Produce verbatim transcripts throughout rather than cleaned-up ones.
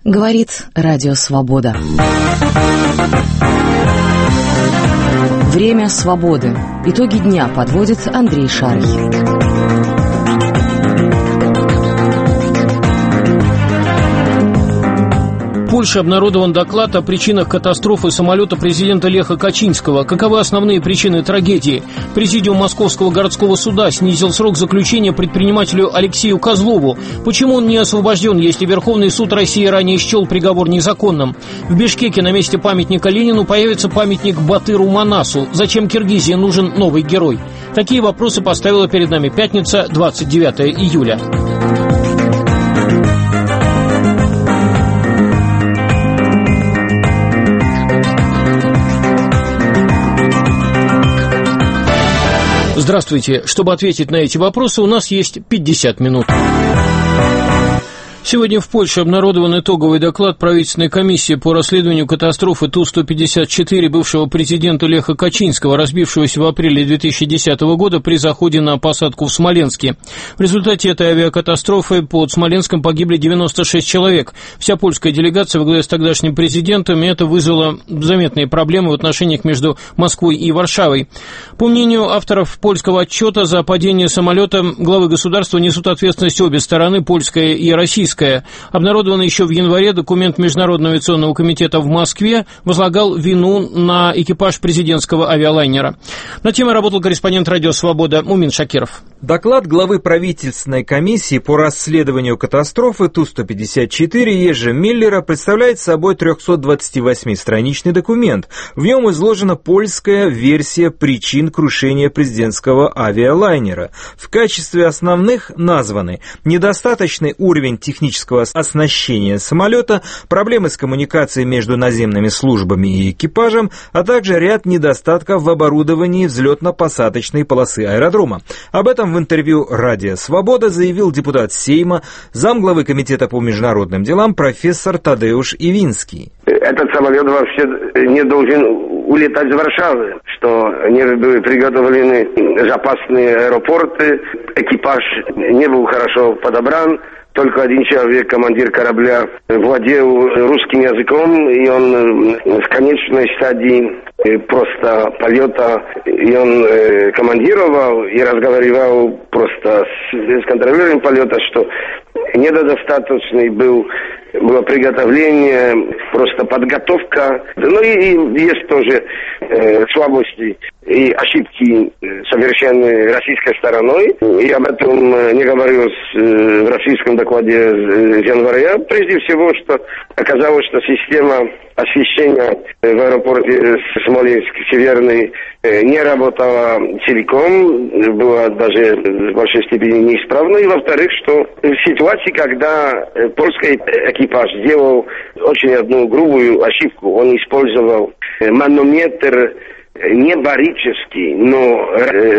Говорит Радио Свобода. Время свободы. Итоги дня подводит Андрей Шарий. В Польше обнародован доклад о причинах катастрофы самолета президента Леха Качинского. Каковы основные причины трагедии? Президиум Московского городского суда снизил срок заключения предпринимателю Алексею Козлову. Почему он не освобожден, если Верховный суд России ранее счел приговор незаконным? В Бишкеке на месте памятника Ленину появится памятник Батыру Манасу. Зачем Киргизии нужен новый герой? Такие вопросы поставила перед нами пятница, двадцать девятое июля. Здравствуйте. Чтобы ответить на эти вопросы, у нас есть пятьдесят минут. Сегодня в Польше обнародован итоговый доклад правительственной комиссии по расследованию катастрофы Ту сто пятьдесят четыре бывшего президента Леха Качинского, разбившегося в апреле две тысячи десятого года при заходе на посадку в Смоленске. В результате этой авиакатастрофы под Смоленском погибли девяносто шесть человек. Вся польская делегация во главе с тогдашним президентом, и это вызвало заметные проблемы в отношениях между Москвой и Варшавой. По мнению авторов польского отчета, за падение самолета главы государства несут ответственность обе стороны, польская и российская. Обнародованный еще в январе документ Международного авиационного комитета в Москве возлагал вину на экипаж президентского авиалайнера. На темой работал корреспондент Радио Свобода Мумин Шакиров. Доклад главы правительственной комиссии по расследованию катастрофы Ту сто пятьдесят четыре Ежи Миллера представляет собой трехсотдвадцативосьмистраничный документ. В нем изложена польская версия причин крушения президентского авиалайнера. В качестве основных названы недостаточный уровень технического оснащения самолета, проблемы с коммуникацией между наземными службами и экипажем, а также ряд недостатков в оборудовании взлетно-посадочной полосы аэродрома. Об этом в интервью «Радио Свобода» заявил депутат Сейма, замглавы комитета по международным делам профессор Тадеуш Ивинский. Этот самолет вообще не должен улетать из Варшавы, что не были приготовлены запасные аэропорты, экипаж не был хорошо подобран. Только один человек, командир корабля, владел русским языком, и он в конечной стадии просто полета, и он командировал и разговаривал просто с, с контролером полета, что недостаточный был было приготовление, просто подготовка. Ну и, и есть тоже э, слабости и ошибки, совершенные российской стороной. И об этом э, не говорилось э, в российском докладе с января. Прежде всего, что оказалось, что система освещения в аэропорте Смоленск Северный э, не работала целиком, была даже в большой степени неисправна. И во-вторых, что в ситуации, когда э, польский экипаж сделал очень одну грубую ошибку, он использовал манометр не барический, но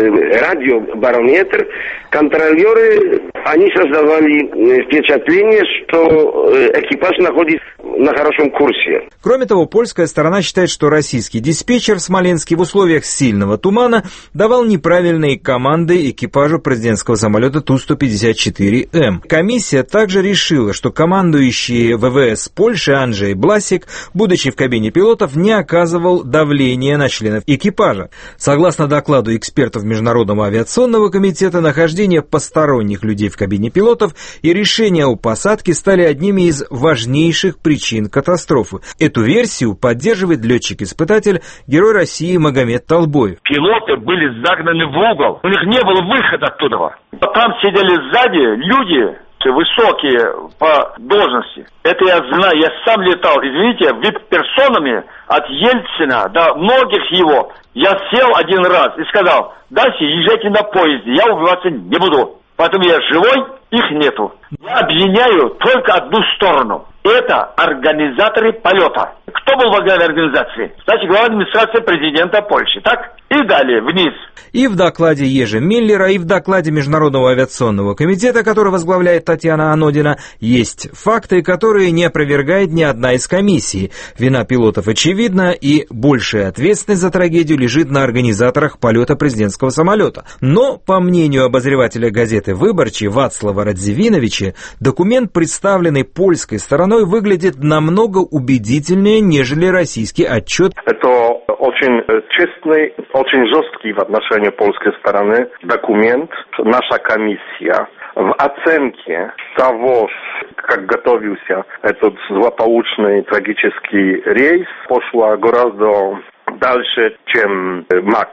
радиобарометр, контролеры, они создавали впечатление, что экипаж находится на хорошем курсе. Кроме того, польская сторона считает, что российский диспетчер в Смоленске в условиях сильного тумана давал неправильные команды экипажу президентского самолета Ту сто пятьдесят четыре М. Комиссия также решила, что командующий ВВС Польши Анджей Бласик, будучи в кабине пилотов, не оказывал давления на членов экипажа. Согласно докладу экспертов Международного авиационного комитета, нахождение посторонних людей в кабине пилотов и решение о посадке стали одними из важнейших причин катастрофы. Эту версию поддерживает летчик-испытатель, герой России Магомед Толбоев. Пилоты были загнаны в угол, у них не было выхода оттуда. Там сидели сзади люди высокие по должности. Это я знаю, я сам летал, извините, вип-персонами от Ельцина до многих его. Я сел один раз и сказал: дальше езжайте на поезде, я убиваться не буду. Поэтому я живой, их нету. Я обвиняю только одну сторону. Это организаторы полета. Кто был во главе организации? Кстати, главная администрация президента Польши, так? и далее вниз. И в докладе Ежи Миллера, и в докладе Международного авиационного комитета, который возглавляет Татьяна Анодина, есть факты, которые не опровергает ни одна из комиссий. Вина пилотов очевидна, и большая ответственность за трагедию лежит на организаторах полета президентского самолета. Но, по мнению обозревателя газеты «Выборчи» Вацлава Радзивиновича, документ, представленный польской стороной, выглядит намного убедительнее, нежели российский отчет. Это очень честный, очень жесткий в отношении польской стороны документ. Наша комиссия в оценке того, как готовился этот злополучный трагический рейс, пошла гораздо дальше, чем МАК.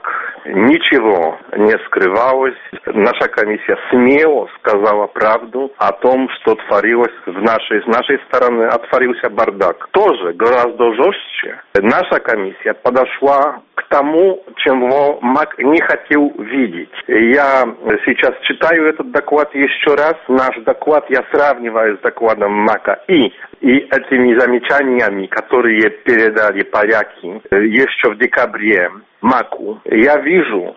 Ничего не скрывалось. Наша комиссия смело сказала правду о том, что творилось в нашей, с нашей стороны, отворился бардак. Тоже гораздо жестче. Наша комиссия подошла к тому, чего МАК не хотел видеть. Я сейчас читаю этот доклад еще раз. Наш доклад я сравниваю с докладом МАКа и, и этими замечаниями, которые передали поляки еще в декабре МАКу. Я вижу,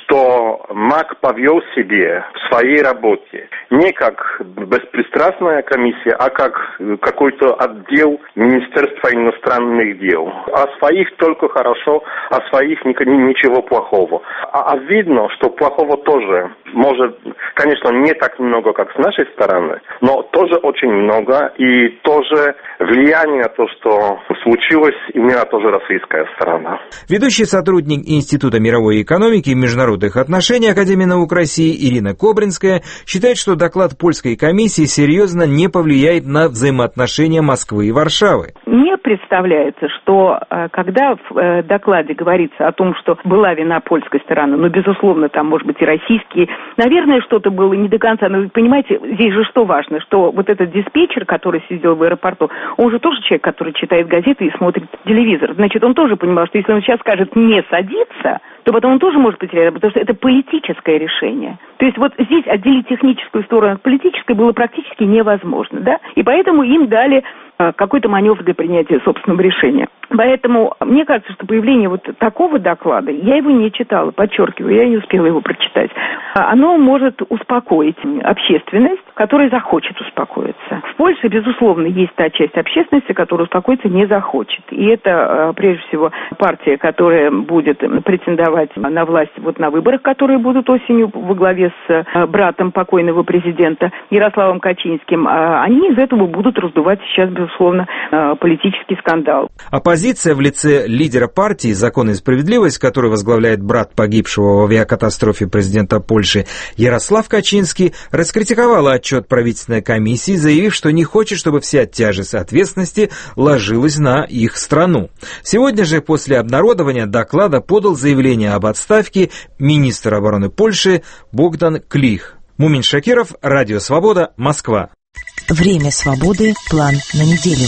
что МАК повел себе в своей работе не как беспристрастная комиссия, а как какой-то отдел Министерства иностранных дел. О своих только хорошо, о своих ничего плохого. А, а видно, что плохого тоже может, конечно, не так много, как с нашей стороны, но тоже очень много, и тоже влияние на то, что случилось, имела тоже российская сторона. Ведущий сотрудник Института мировой экономики и международных отношений Академии наук России Ирина Кобринская считает, что доклад польской комиссии серьезно не повлияет на взаимоотношения Москвы и Варшавы. Мне представляется, что когда в докладе говорится о том, что была вина польской стороны, но, безусловно, там, может быть, и российские, наверное, что-то было не до конца. Но, понимаете, здесь же что важно, что вот этот диспетчер, который сидел в аэропорту, он же тоже человек, который читает газеты и смотрит телевизор. Значит, он тоже понимал, что если он сейчас скажет «не садиться», то потом он тоже может потерять, потому что это политическое решение. То есть вот здесь отделить техническую сторону от политической было практически невозможно, да? И поэтому им дали э, какой-то маневр для принятия собственного решения. Поэтому мне кажется, что появление вот такого доклада, я его не читала, подчеркиваю, я не успела его прочитать, оно может успокоить общественность, которая захочет успокоиться. В Польше, безусловно, есть та часть общественности, которая успокоиться не захочет. И это, прежде всего, партия, которая будет претендовать на власть вот на выборах, которые будут осенью во главе с братом покойного президента Ярославом Качинским. Они из этого будут раздувать сейчас, безусловно, политический скандал. Оппозиция в лице лидера партии «Закон и справедливость», который возглавляет брат погибшего в авиакатастрофе президента Польши Ярослав Качинский, раскритиковала отчет правительственной комиссии, заявив, что не хочет, чтобы вся тяжесть ответственности ложилась на их страну. Сегодня же после обнародования доклада подал заявление об отставке министр обороны Польши Богдан Клих. Мумин Шакиров, Радио Свобода, Москва. Время свободы. План на неделю.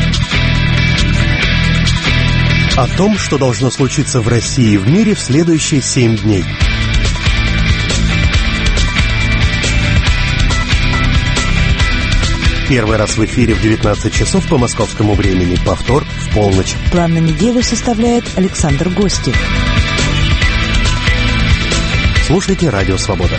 О том, что должно случиться в России и в мире в следующие семь дней. Первый раз в эфире в девятнадцать часов по московскому времени. Повтор в полночь. План на неделю составляет Александр Гостев. Слушайте Радио Свобода.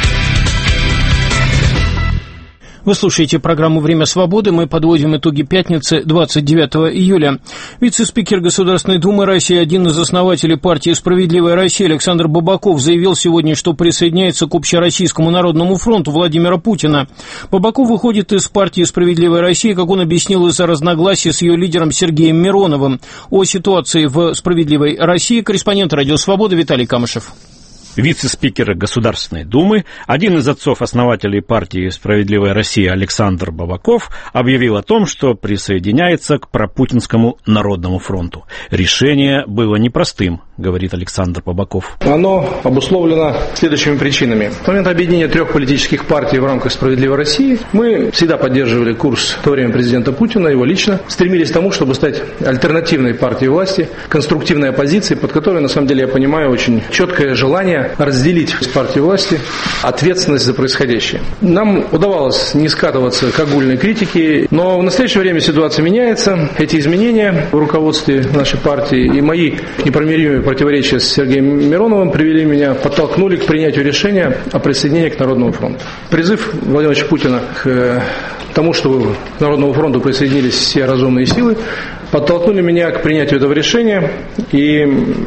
Вы слушаете программу «Время свободы». Мы подводим итоги пятницы, двадцать девятого июля. Вице-спикер Государственной Думы России, один из основателей партии «Справедливая Россия» Александр Бабаков заявил сегодня, что присоединяется к Общероссийскому народному фронту Владимира Путина. Бабаков выходит из партии «Справедливая Россия», как он объяснил, из-за разногласий с ее лидером Сергеем Мироновым. О ситуации в «Справедливой России» корреспондент «Радио Свобода» Виталий Камышев. Вице-спикер Государственной Думы, один из отцов-основателей партии «Справедливая Россия» Александр Бабаков объявил о том, что присоединяется к пропутинскому Народному фронту. Решение было непростым, говорит Александр Бабаков. Оно обусловлено следующими причинами. В момент объединения трех политических партий в рамках «Справедливой России» мы всегда поддерживали курс в то время президента Путина, его лично, стремились к тому, чтобы стать альтернативной партией власти, конструктивной оппозицией, под которой, на самом деле, я понимаю, очень четкое желание желание разделить с партией власти ответственность за происходящее. Нам удавалось не скатываться к огульной критике, но в настоящее время ситуация меняется. Эти изменения в руководстве нашей партии и мои непримиримые противоречия с Сергеем Мироновым привели меня, подтолкнули к принятию решения о присоединении к Народному фронту. Призыв Владимира Владимировича Путина к тому, чтобы к Народному фронту присоединились все разумные силы, подтолкнули меня к принятию этого решения, и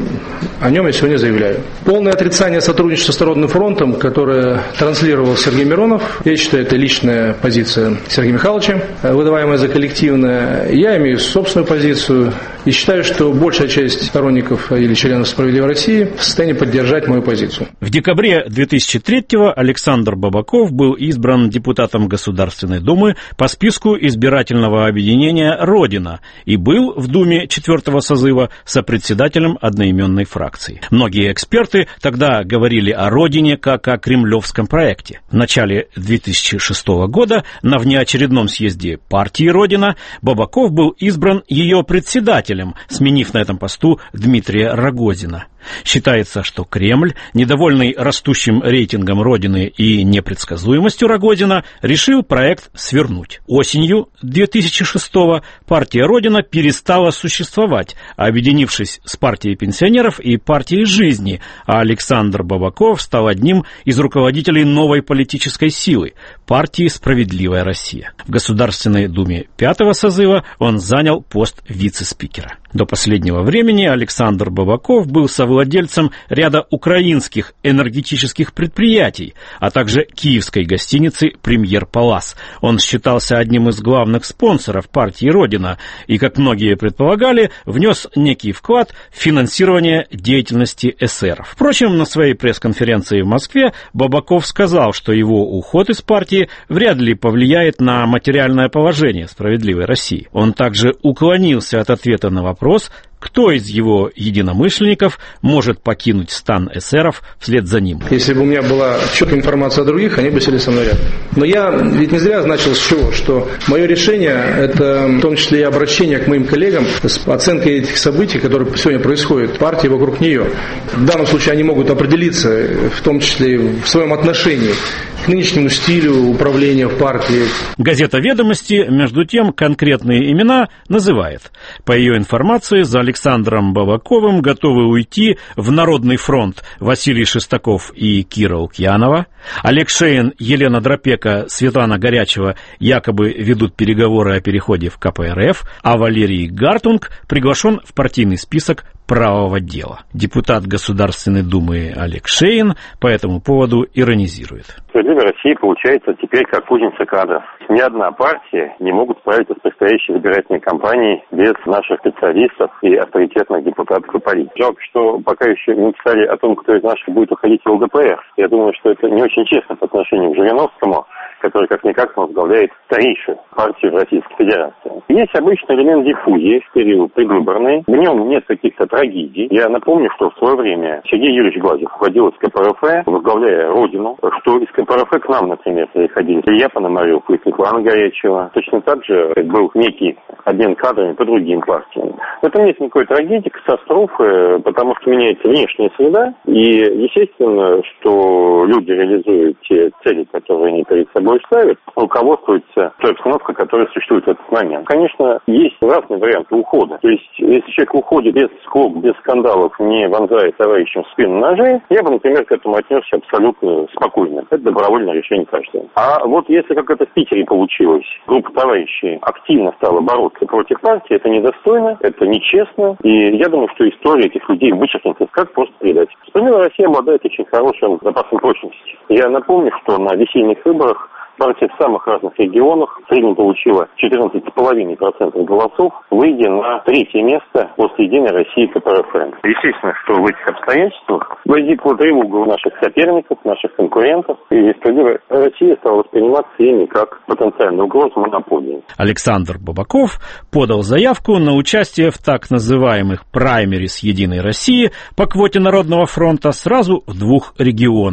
о нем я сегодня заявляю. Полное отрицание сотрудничества с Народным фронтом, которое транслировал Сергей Миронов, я считаю, это личная позиция Сергея Михайловича, выдаваемая за коллективное. Я имею собственную позицию и считаю, что большая часть сторонников или членов «Справедливой России» в состоянии поддержать мою позицию. В декабре две тысячи третьего Александр Бабаков был избран депутатом Государственной Думы по списку избирательного объединения «Родина» и был в Думе четвертого созыва сопредседателем одноименной фракции. Многие эксперты тогда говорили о «Родине» как о кремлевском проекте. В начале две тысячи шестого года на внеочередном съезде партии «Родина» Бабаков был избран ее председателем, сменив на этом посту Дмитрия Рогозина. Считается, что Кремль, недовольный растущим рейтингом Родины и непредсказуемостью Рогозина, решил проект свернуть. Осенью две тысячи шестого партия «Родина» перестала существовать, объединившись с партией пенсионеров и партией жизни, а Александр Бабаков стал одним из руководителей новой политической силы – партии «Справедливая Россия». В Государственной Думе пятого созыва он занял пост вице-спикера. До последнего времени Александр Бабаков был совладельцем ряда украинских энергетических предприятий, а также киевской гостиницы «Премьер Палас». Он считался одним из главных спонсоров партии «Родина» и, как многие предполагали, внес некий вклад в финансирование деятельности эсеров. Впрочем, на своей пресс-конференции в Москве Бабаков сказал, что его уход из партии вряд ли повлияет на материальное положение «Справедливой России». Он также уклонился от ответа на вопрос, Вопрос, кто из его единомышленников может покинуть стан эсеров вслед за ним. Если бы у меня была четкая информация о других, они бы сели со мной рядом. Но я ведь не зря начал с чего, что мое решение, это в том числе и обращение к моим коллегам с оценкой этих событий, которые сегодня происходят в партии вокруг нее. В данном случае они могут определиться, в том числе в своем отношении к нынешнему стилю управления в партии. Газета «Ведомости», между тем, конкретные имена называет. По ее информации, за Александром Бабаковым готовы уйти в Народный фронт Василий Шестаков и Кира Лукьянова. Олег Шейн, Елена Дропека, Светлана Горячева якобы ведут переговоры о переходе в ка пэ эр эф, а Валерий Гартунг приглашен в партийный список правого дела. Депутат Государственной Думы Олег Шейн по этому поводу иронизирует. «Справедливая Россия» получается теперь как кузница кадров. Ни одна партия не могут справиться с предстоящей избирательной кампанией без наших специалистов и авторитетных депутатов и политиков. Жалко, что пока еще не писали о том, кто из наших будет уходить в эл дэ пэ эр. Я думаю, что это не очень честно по отношению к Жириновскому, который как-никак возглавляет старейшую партию в Российской Федерации. Есть обычный элемент диффузии в период предвыборный. В нем нет каких-то трагедий. Я напомню, что в свое время Сергей Юрьевич Глазев уходил из ка пэ эр эф, возглавляя Родину, что из ка пэ эр эф к нам, например, приходили Илья Пономарев и Светлана Горячева. Точно так же был некий обмен кадрами по другим партиям. В этом нет никакой трагедии, катастрофы, потому что меняется внешняя среда, и естественно, что люди реализуют те цели, которые они перед собой ставят, руководствуются той обстановкой, которая существует в этот момент. Конечно, есть разные варианты ухода. То есть, если человек уходит без склок, без скандалов, не вонзая товарищам в спину ножей, я бы, например, к этому отнесся абсолютно спокойно. Это добровольное решение каждого. А вот если, как это в Питере получилось, группа товарищей активно стала бороться против партии, это недостойно, это нечестно, и я думаю, что история этих людей вычеркнется как просто предатель. «Справедливая Россия» обладает очень хорошим запасом прочности. Я напомню, что на весенних выборах партия в самых разных регионах в среднем получила четырнадцать целых пять десятых процента голосов, выйдя на третье место после «Единой России» ка пэ эр эф. Естественно, что в этих обстоятельствах возникла тревога у наших соперников, наших конкурентов, и «Справедливая Россия» стала восприниматься ими как потенциальную угрозу монополии. Александр Бабаков подал заявку на участие в так называемых праймерис «Единой России» по квоте Народного фронта сразу в двух регионах –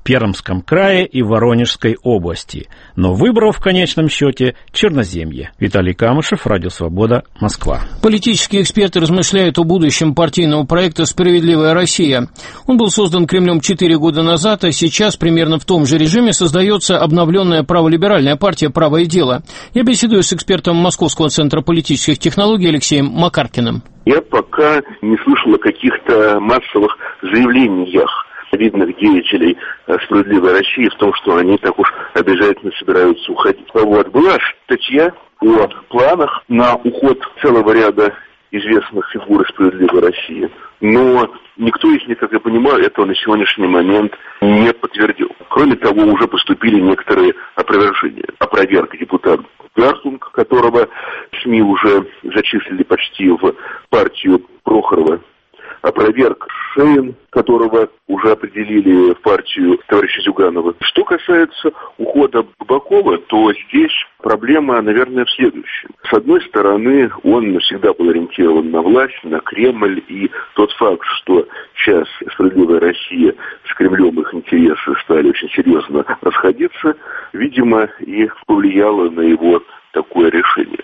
Пермском крае и Воронежской области. Но выбрал в конечном счете Черноземье. Виталий Камышев, Радио Свобода, Москва. Политические эксперты размышляют о будущем партийного проекта «Справедливая Россия». Он был создан Кремлем четыре года назад, а сейчас примерно в том же режиме создается обновленная праволиберальная партия «Право и дело». Я беседую с экспертом Московского центра политических технологий Алексеем Макаркиным. Я пока не слышал о каких-то массовых заявлениях видных деятелей «Справедливой России» в том, что они так уж обязательно собираются уходить. Вот. Была статья о планах на уход целого ряда известных фигур «Справедливой России», но никто из них, как я понимаю, этого на сегодняшний момент не подтвердил. Кроме того, уже поступили некоторые опровержения. Опроверг депутат Гартунг, которого СМИ уже зачислили почти в партию Прохорова. Опроверг Шейн, которого уже определили в партию товарища Зюганова. Что касается ухода Бабакова, то здесь проблема, наверное, в следующем. С одной стороны, он всегда был ориентирован на власть, на Кремль, и тот факт, что сейчас «Справедливая Россия» с Кремлем, их интересы стали очень серьезно расходиться, видимо, и повлияло на его такое решение.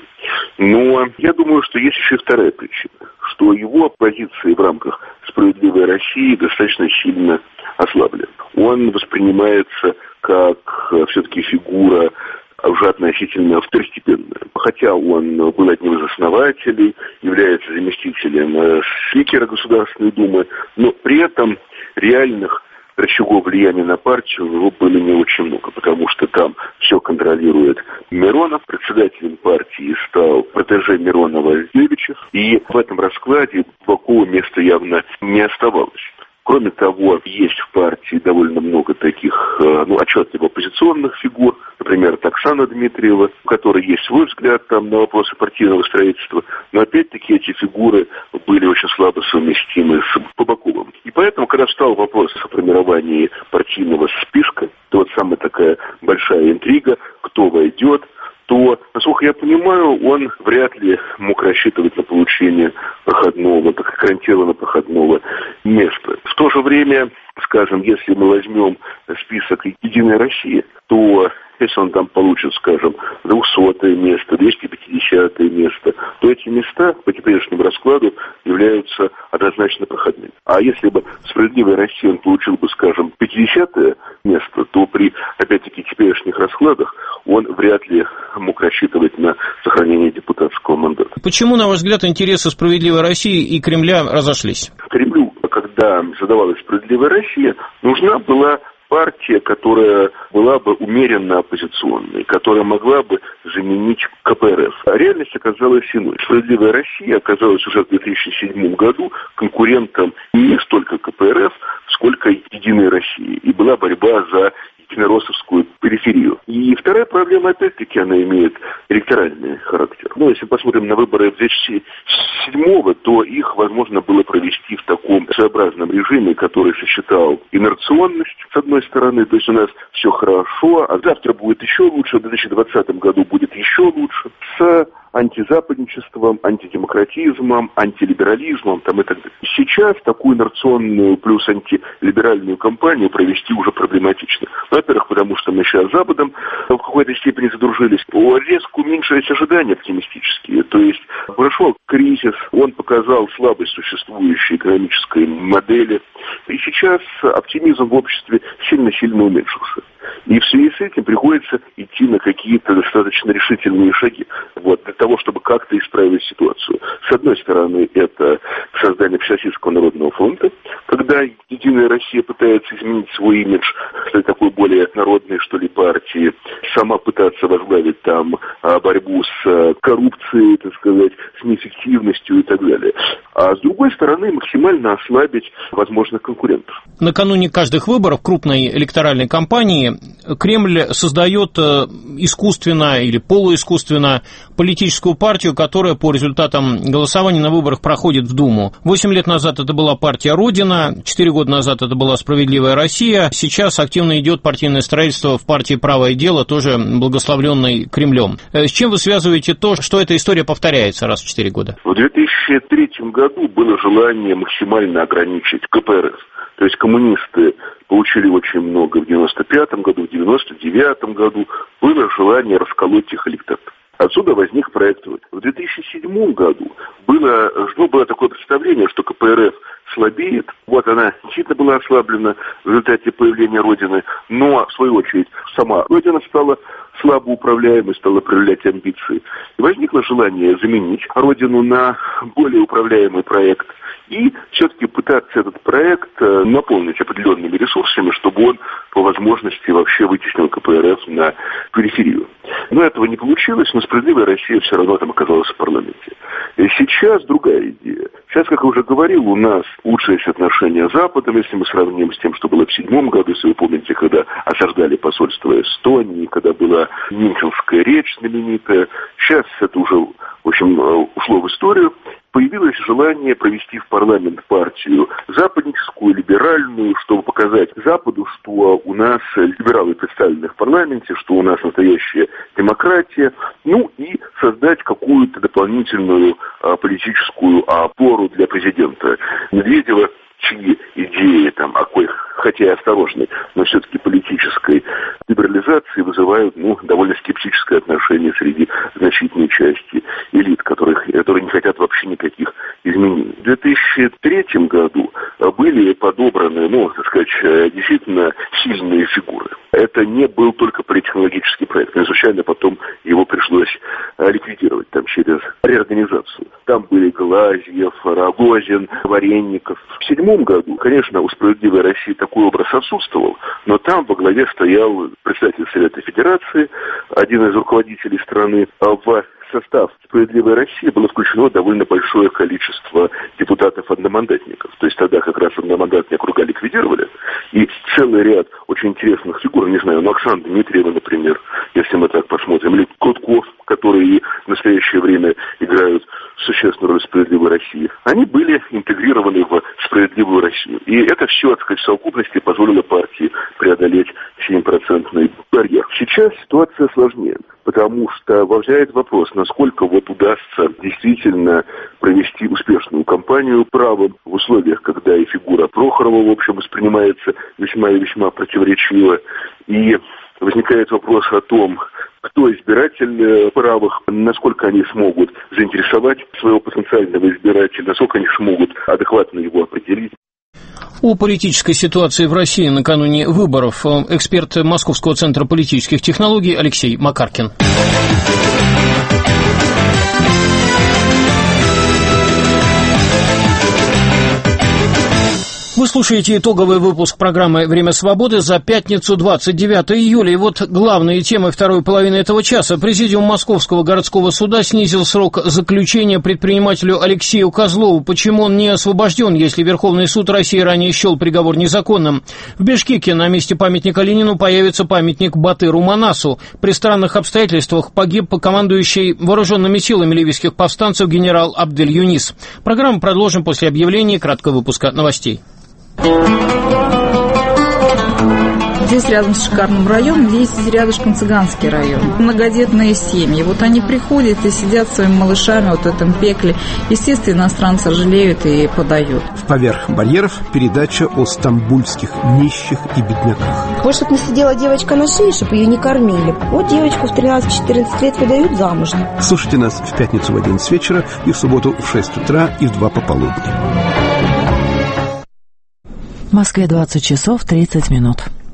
Но я думаю, что есть еще и вторая причина, что его позиции в рамках «Справедливой России» достаточно сильно ослаблены. Он воспринимается как все-таки фигура уже относительно второстепенная. Хотя он был одним из основателей, является заместителем спикера Государственной Думы, но при этом реальных рычагов влияния на партию у него было не очень много, потому что там все контролирует Миронов, председателем партии стал протеже Миронова Левичев, и в этом раскладе Бабакову места явно не оставалось. Кроме того, есть в партии довольно много таких, ну, отчетливо оппозиционных фигур, например, Оксана Дмитриева, у которой есть свой взгляд там на вопросы партийного строительства, но опять-таки эти фигуры были очень слабо совместимы с Бабаковым. И поэтому, когда встал вопрос о формировании партийного списка, то вот самая такая большая интрига, кто войдет, то, насколько я понимаю, он вряд ли мог рассчитывать на получение проходного, так гарантированно проходного места. В то же время, скажем, если мы возьмем список «Единой России», то если он там получит, скажем, двухсотое место, двести пятидесятое место, то эти места по теперешнему раскладу являются однозначно проходными. А если бы в «Справедливой России» он получил бы, скажем, пятидесятое место, то при, опять-таки, теперешних раскладах он вряд ли мог рассчитывать на сохранение депутатского мандата. Почему, на ваш взгляд, интересы «Справедливой России» и Кремля разошлись? Кремлю, когда задавалась «Справедливая Россия», нужна была партия, которая была бы умеренно оппозиционной, которая могла бы заменить ка пэ эр эф. А реальность оказалась иной. «Справедливая Россия» оказалась уже в две тысячи седьмом году конкурентом не столько ка пэ эр эф, сколько «Единой России». И была борьба за единороссовскую периферию. И вторая проблема, опять-таки, она имеет электоральный характер. Ну, если посмотрим на выборы две тысячи седьмого, то их возможно было провести в таком своеобразном режиме, который сочетал инерционность, с одной стороны, то есть у нас все хорошо, а завтра будет еще лучше, в две тысячи двадцатом году будет еще лучше, с антизападничеством, антидемократизмом, антилиберализмом там, и так далее. Сейчас такую инерционную плюс антилиберальную кампанию провести уже проблематично. Во-первых, потому что мы сейчас с Западом в какой-то степени задружились. Резко уменьшились ожидания оптимистические. То есть прошел кризис, он показал слабость существующей экономической модели. И сейчас оптимизм в обществе сильно-сильно уменьшился. И в связи с этим приходится идти на какие-то достаточно решительные шаги. Вот, для того, чтобы как-то исправить ситуацию. С одной стороны, это создание Всероссийского народного фронта, когда «Единая Россия» пытается изменить свой имидж, стать такой более народной, что ли, партии, сама пытаться возглавить там борьбу с коррупцией, так сказать, с неэффективностью и так далее. А с другой стороны, максимально ослабить возможных конкурентов. Накануне каждых выборов крупной электоральной кампании Кремль создает искусственно или полуискусственно политическую партию, которая по результатам голосования на выборах проходит в Думу. Восемь лет назад это была партия «Родина», четыре года назад это была «Справедливая Россия», сейчас активно активно идет партийное строительство в партии «Правое дело», тоже благословленной Кремлем. С чем вы связываете то, что эта история повторяется раз в четыре года? В две тысячи третьем году было желание максимально ограничить ка пэ эр эф. То есть коммунисты получили очень много в девяносто пятом году, в девяносто девятом году. Было желание расколоть их электорат. Отсюда возник проект. В две тысячи седьмом году было, ну, было такое представление, что ка пэ эр эф слабеет. Вот она сильно была ослаблена в результате появления Родины, но, в свою очередь, сама Родина стала слабо управляемой, стала проявлять амбиции. И возникло желание заменить Родину на более управляемый проект и все-таки пытаться этот проект наполнить определенными ресурсами, чтобы он по возможности вообще вытеснил ка пэ эр эф на периферию. Но этого не получилось, но «Справедливая Россия» все равно там оказалась в парламенте. И сейчас другая идея. Сейчас, как я уже говорил, у нас улучшились отношения с Западом, если мы сравним с тем, что было в седьмом году, если вы помните, когда осаждали посольство Эстонии, когда была Мюнхенская речь знаменитая. Сейчас это уже, в общем, ушло в историю. Появилось желание провести в парламент партию западническую, либеральную, чтобы показать Западу, что у нас либералы представлены в парламенте, что у нас настоящая демократия, ну и создать какую-то дополнительную а, политическую опору для президента Медведева, чьи идеи, там, о коих, хотя и осторожной, но все-таки политической либерализации вызывают, ну, довольно скептическое отношение среди значительной части элит, которых, которые не хотят вообще никаких изменений. В две тысячи третьем году были подобраны, ну, так сказать, действительно сильные фигуры. Это не был только политтехнологический проект, но случайно потом его пришлось ликвидировать там через реорганизацию. Там были Глазьев, Рогозин, Варенников. В седьмом году, конечно, у «Справедливой России» такой образ отсутствовал, но там во главе стоял представитель Совета Федерации, один из руководителей страны. В состав «Справедливой России» было включено довольно большое количество депутатов-одномандатников. То есть тогда как раз одномандатные округа ликвидировали, и целый ряд очень интересных фигур, не знаю, ну, Оксана Дмитриева, например, если мы так посмотрим, или Крутков, которые в настоящее время играют существенную роль в «Справедливой России», они были интегрированы в «Справедливую Россию». И это все, так сказать, в совокупности позволило партии преодолеть семипроцентный барьер. Сейчас ситуация сложнее, потому что возникает вопрос, насколько вот удастся действительно провести успешную кампанию правым в условиях, когда и фигура Прохорова, в общем, воспринимается весьма и весьма противоречиво. И возникает вопрос о том, кто избиратель правых, насколько они смогут заинтересовать своего потенциального избирателя, насколько они смогут адекватно его определить. О политической ситуации в России накануне выборов эксперт Московского центра политических технологий Алексей Макаркин. Вы слушаете итоговый выпуск программы «Время свободы» за пятницу, двадцать девятого июля. И вот главные темы второй половины этого часа. Президиум Московского городского суда снизил срок заключения предпринимателю Алексею Козлову. Почему он не освобожден, если Верховный суд России ранее счел приговор незаконным? В Бишкеке на месте памятника Ленину появится памятник Батыру Манасу. При странных обстоятельствах погиб командующий вооруженными силами ливийских повстанцев генерал Абдель Юнис. Программу продолжим после объявления краткого выпуска новостей. Здесь рядом с шикарным районом, здесь рядышком цыганский район. Многодетные семьи. Вот они приходят и сидят своими малышами вот в этом пекле. Естественно, иностранцы жалеют и подают. В «Поверх барьеров» передача о стамбульских нищих и бедняках. Вот чтобы не сидела девочка на шее, чтобы ее не кормили. Вот девочку в тринадцать-четырнадцать лет выдают замуж. Слушайте нас в пятницу в одиннадцать вечера и в субботу в шесть утра и в два пополудни. В Москве двадцать часов тридцать минут.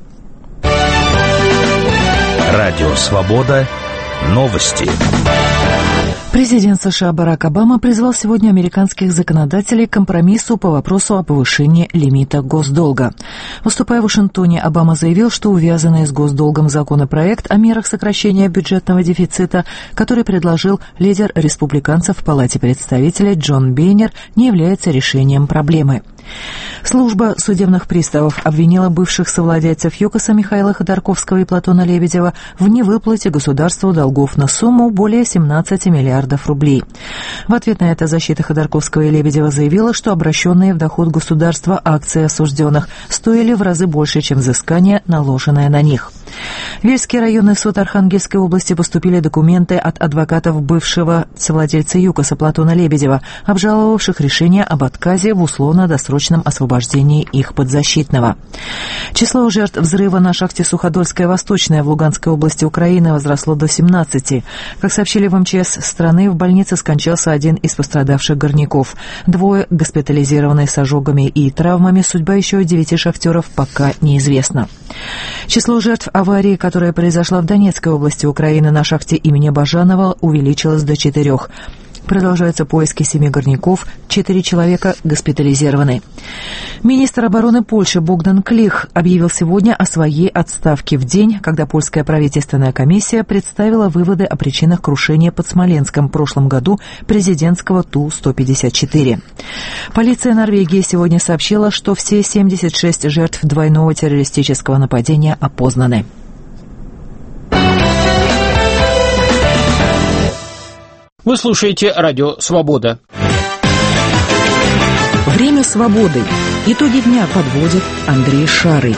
Радио «Свобода». Новости. Президент США Барак Обама призвал сегодня американских законодателей к компромиссу по вопросу о повышении лимита госдолга. Выступая в Вашингтоне, Обама заявил, что увязанный с госдолгом законопроект о мерах сокращения бюджетного дефицита, который предложил лидер республиканцев в Палате представителей Джон Бейнер, не является решением проблемы. Служба судебных приставов обвинила бывших совладельцев ЮКОСа Михаила Ходорковского и Платона Лебедева в невыплате государству долгов на сумму более семнадцати миллиардов рублей. В ответ на это защита Ходорковского и Лебедева заявила, что обращенные в доход государства акции осужденных стоили в разы больше, чем взыскание, наложенное на них. В Вельский районный суд Архангельской области поступили документы от адвокатов бывшего совладельца ЮКОСа Платона Лебедева, обжаловавших решение об отказе в условно-досрочном освобождении их подзащитного. Число жертв взрыва на шахте Суходольская Восточная в Луганской области Украины возросло до семнадцати. Как сообщили в МЧС страны, в больнице скончался один из пострадавших горняков. Двое госпитализированы с ожогами и травмами, судьба еще девяти шахтеров пока неизвестна. Число жертв аварии, которая произошла в Донецкой области Украины на шахте имени Бажанова, увеличилось до четырех. Продолжаются поиски семи горняков, четыре человека госпитализированы. Министр обороны Польши Богдан Клих объявил сегодня о своей отставке в день, когда польская правительственная комиссия представила выводы о причинах крушения под Смоленском в прошлом году президентского Ту сто пятьдесят четыре. Полиция Норвегии сегодня сообщила, что все семьдесят шесть жертв двойного террористического нападения опознаны. Вы слушаете радио «Свобода». Время свободы. Итоги дня подводит Андрей Шарый.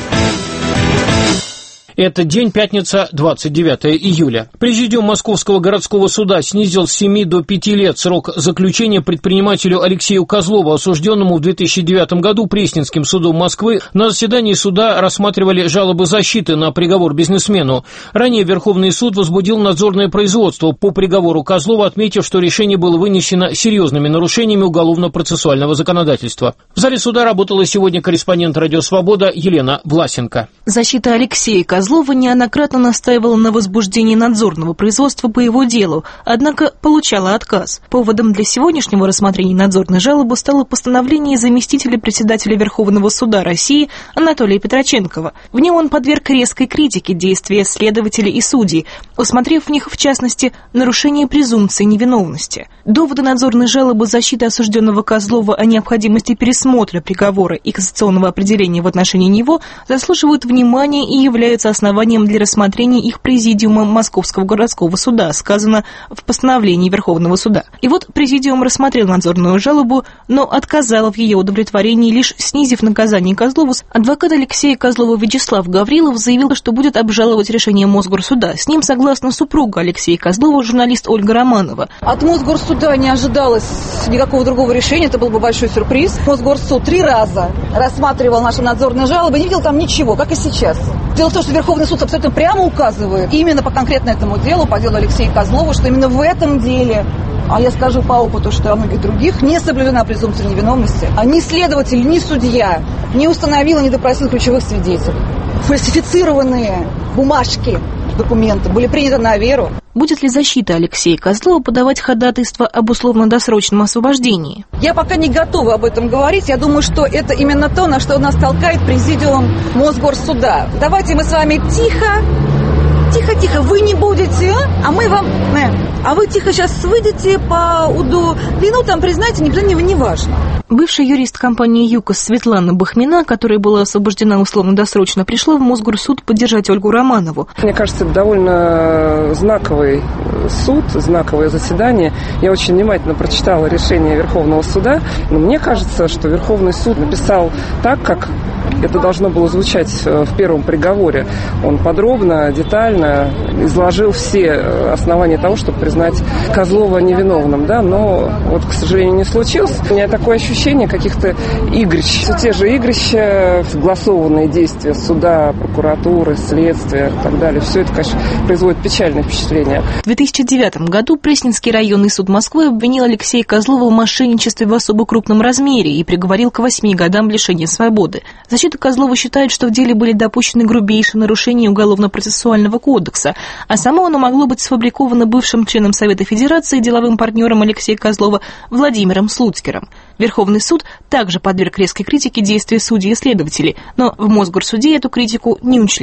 Это день, пятница, двадцать девятого июля. Президиум Московского городского суда снизил с семи до пяти лет срок заключения предпринимателю Алексею Козлову, осужденному в две тысячи девятом году Пресненским судом Москвы. На заседании суда рассматривали жалобы защиты на приговор бизнесмену. Ранее Верховный суд возбудил надзорное производство по приговору Козлова, отметив, что решение было вынесено серьезными нарушениями уголовно-процессуального законодательства. В зале суда работала сегодня корреспондент «Радио Свобода» Елена Власенко. Защита Алексея Козлова Козлова неоднократно настаивала на возбуждении надзорного производства по его делу, однако получала отказ. Поводом для сегодняшнего рассмотрения надзорной жалобы стало постановление заместителя председателя Верховного суда России Анатолия Петроченкова. В нем он подверг резкой критике действия следователей и судей, усмотрев в них, в частности, нарушение презумпции невиновности. Доводы надзорной жалобы защиты осужденного Козлова о необходимости пересмотра приговора и кассационного определения в отношении него заслуживают внимания и являются основанием для рассмотрения их президиума Московского городского суда, сказано в постановлении Верховного суда. И вот президиум рассмотрел надзорную жалобу, но отказал в ее удовлетворении, лишь снизив наказание Козлову. Адвокат Алексея Козлова Вячеслав Гаврилов заявил, что будет обжаловать решение Мосгорсуда. С ним согласна супруга Алексея Козлова, журналист Ольга Романова. От Мосгорсуда не ожидалось никакого другого решения, это был бы большой сюрприз. Мосгорсуд три раза рассматривал наши надзорные жалобы, не видел там ничего, как и сейчас. Дело в том, что Верховный суд абсолютно прямо указывает именно по конкретно этому делу, по делу Алексея Козлова, что именно в этом деле, а я скажу по опыту, что о многих других, не соблюдена презумпция невиновности, а ни следователь, ни судья не установил и не допросил ключевых свидетелей. Фальсифицированные бумажки, документы были приняты на веру. Будет ли защита Алексея Козлова подавать ходатайство об условно-досрочном освобождении? Я пока не готова об этом говорить. Я думаю, что это именно то, на что нас толкает президиум Мосгорсуда. Давайте мы с вами тихо, тихо-тихо, вы не будете, а мы вам... А вы тихо сейчас выйдете по УДО, вину там признаете, не признание, не важно. Бывший юрист компании ЮКОС Светлана Бахмина, которая была освобождена условно-досрочно, пришла в Мосгорсуд поддержать Ольгу Романову. Мне кажется, это довольно знаковый суд, знаковое заседание. Я очень внимательно прочитала решение Верховного суда, но мне кажется, что Верховный суд написал так, как это должно было звучать в первом приговоре. Он подробно, детально изложил все основания того, чтобы признать Козлова невиновным, да, но вот, к сожалению, не случилось. У меня такое ощущение каких-то игрищ. Все те же игрища, согласованные действия суда, прокуратуры, следствия и так далее. Все это, конечно, производит печальное впечатление. В две тысячи девятом году Пресненский районный суд Москвы обвинил Алексея Козлова в мошенничестве в особо крупном размере и приговорил к восьми годам лишения свободы. Защита Козлова считает, что в деле были допущены грубейшие нарушения Уголовно-процессуального кодекса, а само оно могло быть сфабриковано бывшим членом Совета Федерации, деловым партнером Алексея Козлова Владимиром Слуцкером. Верховный суд также подверг резкой критике действия судей и следователей, но в Мосгорсуде эту критику не учли.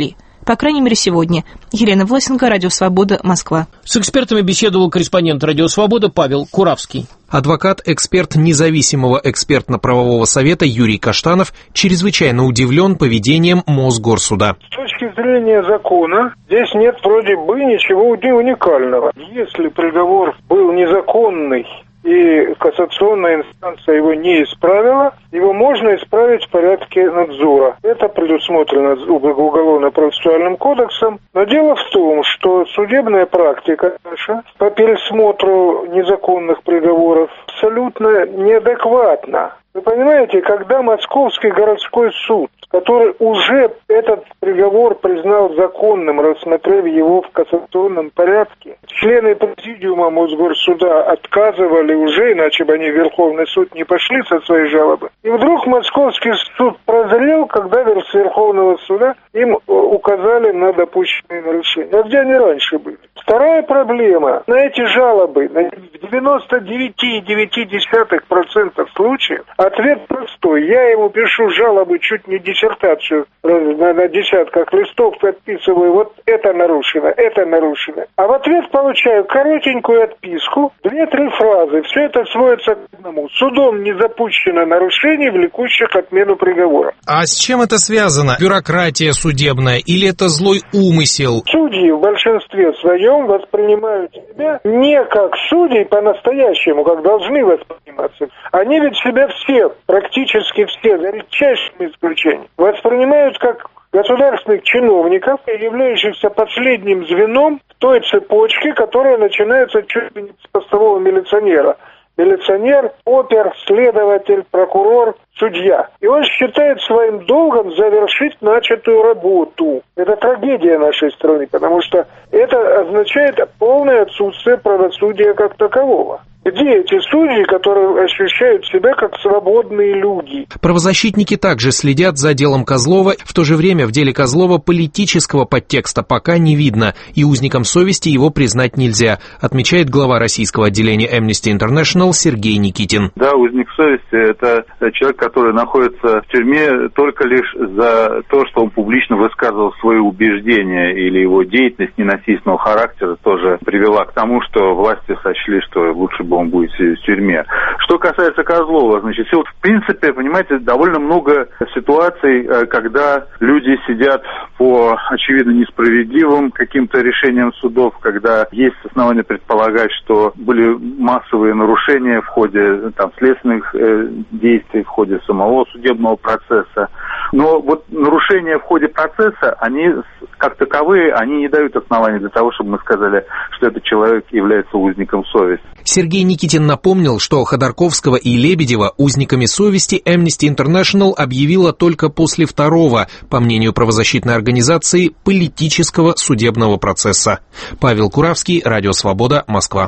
По крайней мере, сегодня. Елена Власенко, Радио Свобода, Москва. С экспертами беседовал корреспондент Радио Свобода Павел Куравский. Адвокат, эксперт независимого экспертно-правового совета Юрий Каштанов чрезвычайно удивлен поведением Мосгорсуда. С точки зрения закона, здесь нет вроде бы ничего уникального. Если приговор был незаконный, и кассационная инстанция его не исправила, его можно исправить в порядке надзора. Это предусмотрено Уголовно-процессуальным кодексом. Но дело в том, что судебная практика наша по пересмотру незаконных приговоров абсолютно неадекватна. Вы понимаете, когда Московский городской суд, который уже этот приговор признал законным, рассмотрев его в кассационном порядке, члены президиума Мосгорсуда отказывали уже, иначе бы они в Верховный суд не пошли со своей жалобы. И вдруг Московский суд прозрел, когда с Верховного суда им указали на допущенные нарушения. А где они раньше были? Вторая проблема. На эти жалобы в девяносто девять целых девять десятых процента случаев ответ простой. Я ему пишу жалобы, чуть не диссертацию на, на десятках листов подписываю. Вот это нарушено, это нарушено. А в ответ получаю коротенькую отписку, две-три фразы. Все это сводится к одному. Судом не запущено нарушений, влекущих отмену приговора. А с чем это связано? Бюрократия судебная или это злой умысел? Судьи в большинстве своем воспринимают себя не как судей по-настоящему, как должны восприниматься. Они ведь себя все, практически все, за редчайшим исключением, воспринимают как государственных чиновников, являющихся последним звеном в той цепочке, которая начинается чуть ли не с постового милиционера. Милиционер, опер, следователь, прокурор, судья. И он считает своим долгом завершить начатую работу. Это трагедия нашей страны, потому что это означает полное отсутствие правосудия как такового. Где эти судьи, которые ощущают себя как свободные люди? Правозащитники также следят за делом Козлова. В то же время в деле Козлова политического подтекста пока не видно, и узником совести его признать нельзя, отмечает глава российского отделения Amnesty International Сергей Никитин. Да, узник совести – это человек, который находится в тюрьме только лишь за то, что он публично высказывал свои убеждения, или его деятельность ненасильственного характера тоже привела к тому, что власти сочли, что лучше бы он будет сидеть в тюрьме. Что касается Козлова, значит, вот, в принципе, понимаете, довольно много ситуаций, когда люди сидят по, очевидно, несправедливым каким-то решениям судов, когда есть основания предполагать, что были массовые нарушения в ходе там, следственных э, действий, в ходе самого судебного процесса. Но вот нарушения в ходе процесса, они как таковые, они не дают оснований для того, чтобы мы сказали, что этот человек является узником совести. Сергей Никитин напомнил, что Ходорковского и Лебедева узниками совести Amnesty International объявила только после второго, по мнению правозащитной организации, политического судебного процесса. Павел Куравский, Радио Свобода, Москва.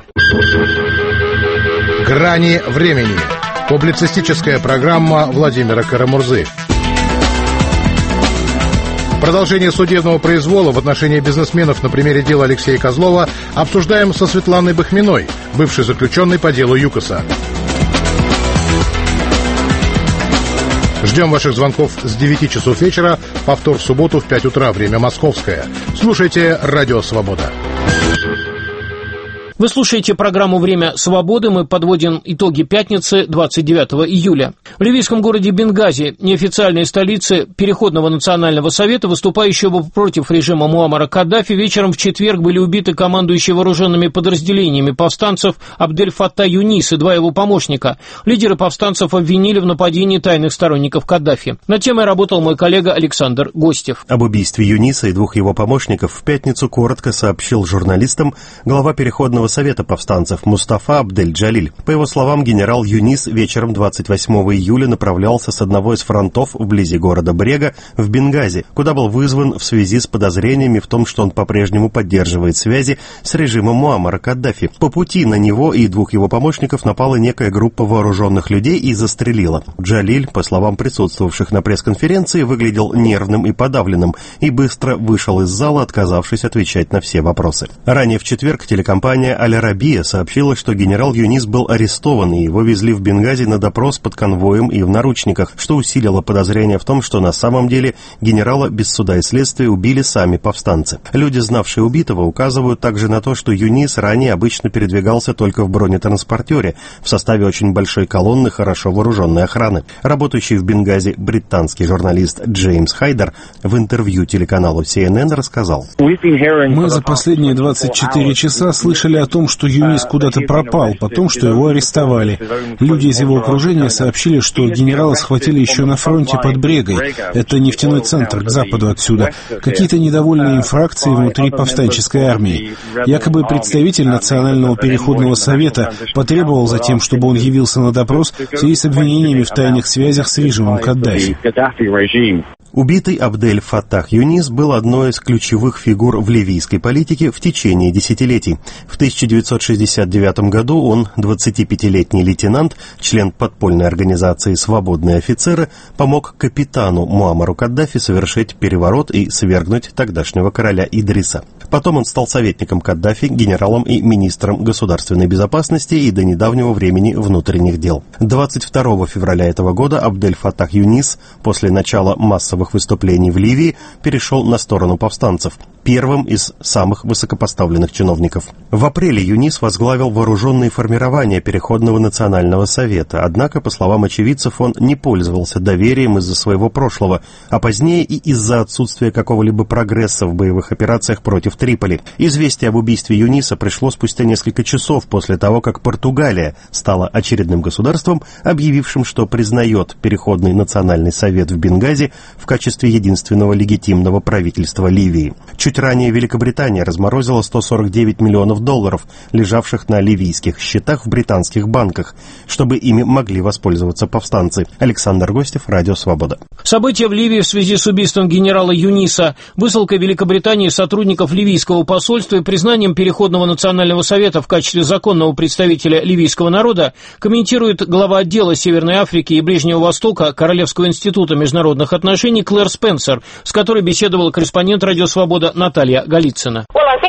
«Грани времени». Публицистическая программа Владимира Карамурзы. Продолжение судебного произвола в отношении бизнесменов на примере дела Алексея Козлова обсуждаем со Светланой Бахминой, бывшей заключенной по делу ЮКОСа. Ждем ваших звонков с девяти часов вечера, повтор в субботу в пять утра, время московское. Слушайте Радио Свобода. Вы слушаете программу «Время свободы». Мы подводим итоги пятницы, двадцать девятого июля. В ливийском городе Бенгази, неофициальной столице Переходного национального совета, выступающего против режима Муаммара Каддафи, вечером в четверг были убиты командующий вооруженными подразделениями повстанцев Абдель-Фатта Юнис и два его помощника. Лидеры повстанцев обвинили в нападении тайных сторонников Каддафи. Над темой работал мой коллега Александр Гостев. Об убийстве Юниса и двух его помощников в пятницу коротко сообщил журналистам глава Переходного совета повстанцев Мустафа Абдель-Джалиль. По его словам, генерал Юнис вечером двадцать восьмого июля направлялся с одного из фронтов вблизи города Брега в Бенгази, куда был вызван в связи с подозрениями в том, что он по-прежнему поддерживает связи с режимом Муаммара Каддафи. По пути на него и двух его помощников напала некая группа вооруженных людей и застрелила. Джалиль, по словам присутствовавших на пресс-конференции, выглядел нервным и подавленным и быстро вышел из зала, отказавшись отвечать на все вопросы. Ранее в четверг телекомпания издание «Аль-Арабия» сообщило, что генерал Юнис был арестован, и его везли в Бенгази на допрос под конвоем и в наручниках, что усилило подозрение в том, что на самом деле генерала без суда и следствия убили сами повстанцы. Люди, знавшие убитого, указывают также на то, что Юнис ранее обычно передвигался только в бронетранспортере в составе очень большой колонны хорошо вооруженной охраны. Работающий в Бенгази британский журналист Джеймс Хайдер в интервью телеканалу си эн эн рассказал: «Мы за последние двадцать четыре часа слышали о том, что Юнис куда-то пропал, потом, что его арестовали. Люди из его окружения сообщили, что генерала схватили еще на фронте под Брегой. Это нефтяной центр к западу отсюда. Какие-то недовольные им фракции внутри повстанческой армии. Якобы представитель Национального переходного совета потребовал затем, чтобы он явился на допрос в связи с обвинениями в тайных связях с режимом Каддафи». Убитый Абдель Фаттах Юнис был одной из ключевых фигур в ливийской политике в течение десятилетий. В тысяча девятьсот шестьдесят девятом году он, двадцатипятилетний лейтенант, член подпольной организации «Свободные офицеры», помог капитану Муаммару Каддафи совершить переворот и свергнуть тогдашнего короля Идриса. Потом он стал советником Каддафи, генералом и министром государственной безопасности и до недавнего времени внутренних дел. двадцать второго февраля этого года Абдель Фаттах Юнис после начала массовых выступлений в Ливии перешел на сторону повстанцев, первым из самых высокопоставленных чиновников. В апреле Юнис возглавил вооруженные формирования Переходного национального совета, однако, по словам очевидцев, он не пользовался доверием из-за своего прошлого, а позднее и из-за отсутствия какого-либо прогресса в боевых операциях против Триполи. Известие об убийстве Юниса пришло спустя несколько часов после того, как Португалия стала очередным государством, объявившим, что признает Переходный национальный совет в Бенгази в качестве единственного легитимного правительства Ливии. Чуть ранее Великобритания разморозила сто сорок девять миллионов долларов, лежавших на ливийских счетах в британских банках, чтобы ими могли воспользоваться повстанцы. Александр Гостев, Радио Свобода. События в Ливии в связи с убийством генерала Юниса, высылкой Великобритании сотрудников ливийского посольства и признанием Переходного национального совета в качестве законного представителя ливийского народа комментирует глава отдела Северной Африки и Ближнего Востока Королевского института международных отношений Клэр Спенсер, с которой беседовала корреспондент Радио Свобода Наталья Голицына.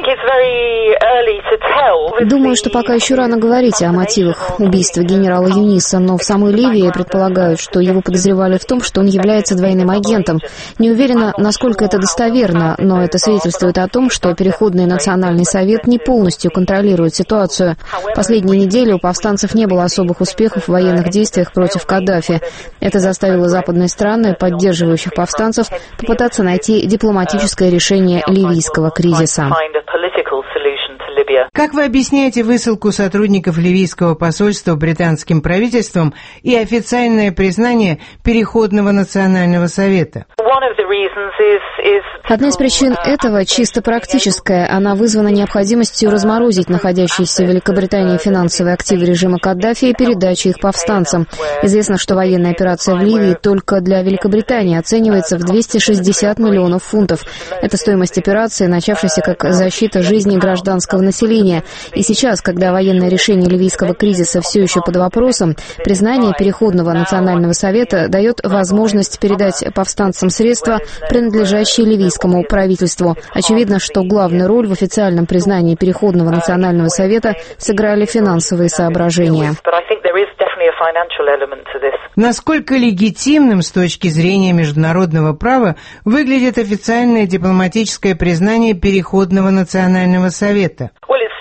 Думаю, что пока еще рано говорить о мотивах убийства генерала Юниса, но в самой Ливии предполагают, что его подозревали в том, что он является двойным агентом. Не уверена, насколько это достоверно, но это свидетельствует о том, что Переходный национальный совет не полностью контролирует ситуацию. Последние недели у повстанцев не было особых успехов в военных действиях против Каддафи. Это заставило западные страны, поддерживающих повстанцев, попытаться найти дипломатическое решение ливийского кризиса. Как вы объясняете высылку сотрудников ливийского посольства британским правительством и официальное признание Переходного национального совета? Одна из причин этого чисто практическая. Она вызвана необходимостью разморозить находящиеся в Великобритании финансовые активы режима Каддафи и передачи их повстанцам. Известно, что военная операция в Ливии только для Великобритании оценивается в двести шестьдесят миллионов фунтов. Это стоимость операции, начавшейся как защита жизни гражданского населения. И сейчас, когда военное решение ливийского кризиса все еще под вопросом, признание Переходного национального совета дает возможность передать повстанцам средства, принадлежащие ливийскому правительству. Очевидно, что главную роль в официальном признании Переходного национального совета сыграли финансовые соображения. Насколько легитимным с точки зрения международного права выглядит официальное дипломатическое признание Переходного национального совета?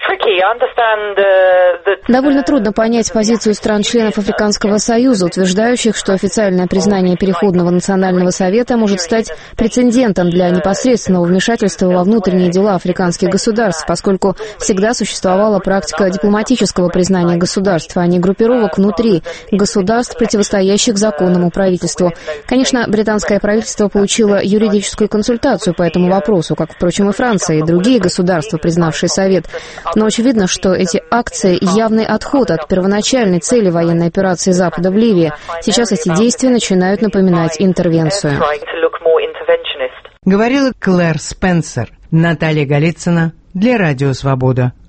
Довольно трудно понять позицию стран-членов Африканского союза, утверждающих, что официальное признание Переходного национального совета может стать прецедентом для непосредственного вмешательства во внутренние дела африканских государств, поскольку всегда существовала практика дипломатического признания государств, а не группировок внутри государств, противостоящих законному правительству. Конечно, британское правительство получило юридическую консультацию по этому вопросу, как, впрочем, и Франция, и другие государства, признавшие совет. Но очевидно, что эти акции – явный отход от первоначальной цели военной операции Запада в Ливии. Сейчас эти действия начинают напоминать интервенцию. Говорила Клэр Спенсер. Наталья Голицына для Радио Свобода.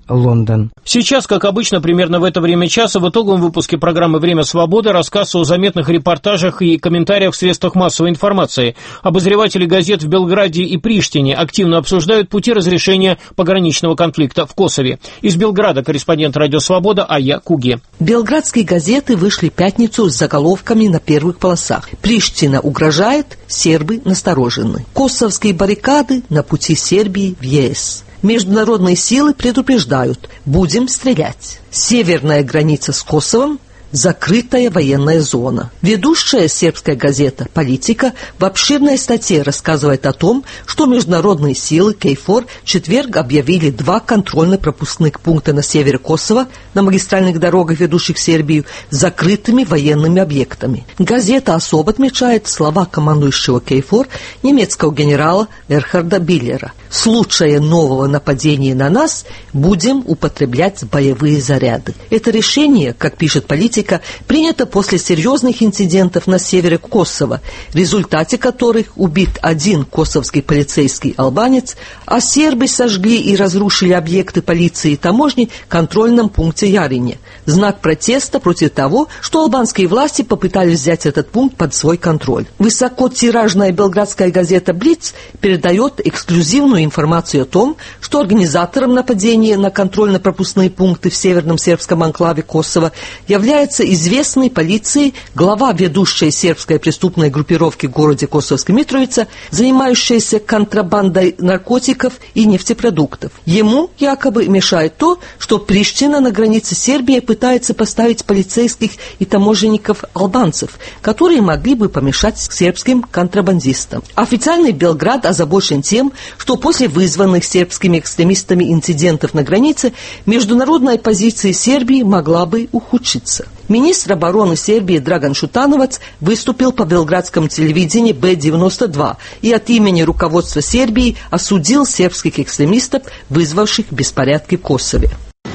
Лондон. Сейчас, как обычно, примерно в это время часа в итоговом выпуске программы «Время свободы» рассказ о заметных репортажах и комментариях в средствах массовой информации. Обозреватели газет в Белграде и Приштине активно обсуждают пути разрешения пограничного конфликта в Косове. Из Белграда корреспондент «Радио Свобода» Ая Куге. Белградские газеты вышли в пятницу с заголовками на первых полосах. Приштина угрожает, сербы насторожены. Косовские баррикады на пути Сербии в ЕС. Международные силы предупреждают: будем стрелять. Северная граница с Косовом – закрытая военная зона. Ведущая сербская газета «Политика» в обширной статье рассказывает о том, что международные силы КФОР в четверг объявили два контрольно-пропускных пункта на севере Косово на магистральных дорогах, ведущих в Сербию, закрытыми военными объектами. Газета особо отмечает слова командующего КФОР немецкого генерала Эрхарда Биллера: «В случае нового нападения на нас будем употреблять боевые заряды». Это решение, как пишет «Политика», принято после серьезных инцидентов на севере Косово, в результате которых убит один косовский полицейский албанец, а сербы сожгли и разрушили объекты полиции и таможни в контрольном пункте Ярине. Знак протеста против того, что албанские власти попытались взять этот пункт под свой контроль. Высокотиражная белградская газета «Блиц» передает эксклюзивную информацию о том, что организатором нападения на контрольно-пропускные пункты в северном сербском анклаве Косово является известный полиции глава ведущей сербской преступной группировки в городе Косовской Митровица, занимающаяся контрабандой наркотиков и нефтепродуктов. Ему якобы мешает то, что Приштина на границе Сербии пытается поставить полицейских и таможенников-албанцев, которые могли бы помешать сербским контрабандистам. Официальный Белград озабочен тем, что после вызванных сербскими экстремистами инцидентов на границе международная позиция Сербии могла бы ухудшиться. Министр обороны Сербии Драган Шутановац выступил по белградскому телевидению Бэ девяносто два и от имени руководства Сербии осудил сербских экстремистов, вызвавших беспорядки в Косове.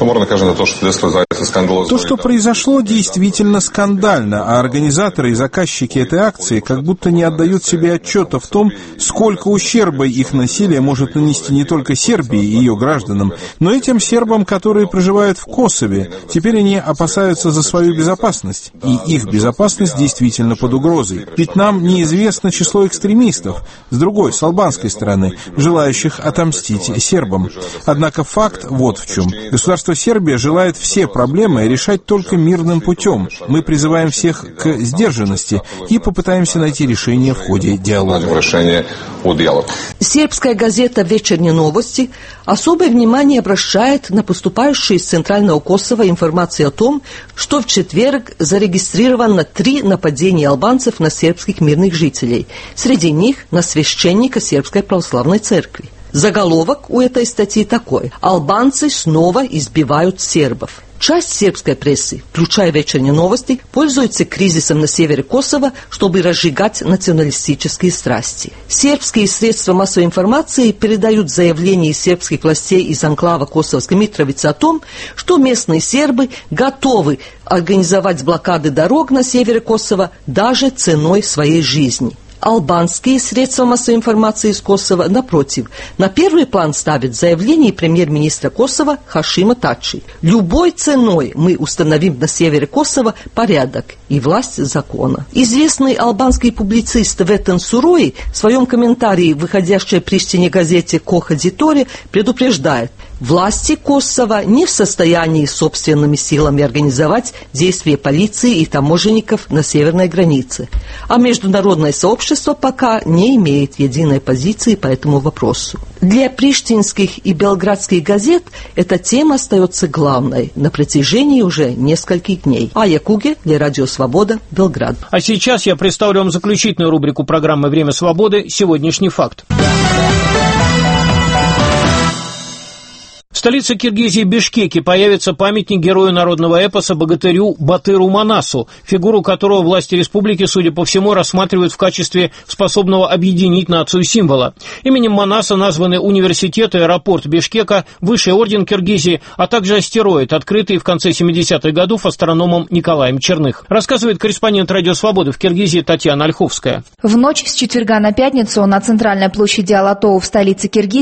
То, что произошло, действительно скандально, а организаторы и заказчики этой акции как будто не отдают себе отчета в том, сколько ущерба их насилие может нанести не только Сербии и ее гражданам, но и тем сербам, которые проживают в Косове. Теперь они опасаются за свою безопасность, и их безопасность действительно под угрозой. Ведь нам неизвестно число экстремистов, с другой, с албанской стороны, желающих отомстить сербам. Однако факт вот в чем. Государство Сербия желает все проблемы решать только мирным путем. Мы призываем всех к сдержанности и попытаемся найти решение в ходе диалога. Сербская газета «Вечерние новости» особое внимание обращает на поступающую из Центрального Косово информацию о том, что в четверг зарегистрировано три нападения албанцев на сербских мирных жителей. Среди них на священника Сербской православной церкви. Заголовок у этой статьи такой: «Албанцы снова избивают сербов». Часть сербской прессы, включая «Вечерние новости», пользуется кризисом на севере Косово, чтобы разжигать националистические страсти. Сербские средства массовой информации передают заявления сербских властей из анклава Косовской Митровицы о том, что местные сербы готовы организовать блокады дорог на севере Косово даже ценой своей жизни. Албанские средства массовой информации из Косово, напротив, на первый план ставят заявление премьер-министра Косово Хашима Тачи. «Любой ценой мы установим на севере Косово порядок и власть закона». Известный албанский публицист Ветен Сурои в своем комментарии в выходящей в Приштине газете «Коха Дитори» предупреждает: власти Косово не в состоянии собственными силами организовать действия полиции и таможенников на северной границе, а международное сообщество пока не имеет единой позиции по этому вопросу. Для приштинских и белградских газет эта тема остается главной на протяжении уже нескольких дней. Ая Куге для Радио Свобода, Белград. А сейчас я представлю вам заключительную рубрику программы «Время свободы» «Сегодняшний факт». В столице Киргизии Бишкеке появится памятник герою народного эпоса богатырю Батыру Манасу, фигуру которого власти республики, судя по всему, рассматривают в качестве способного объединить нацию символа. Именем Манаса названы университет и аэропорт Бишкека, высший орден Киргизии, а также астероид, открытый в конце семидесятых годов астрономом Николаем Черных. Рассказывает корреспондент Радио Свободы в Киргизии Татьяна Ольховская. В ночь с четверга на пятницу на центральной площади Алатау в столице Киргизии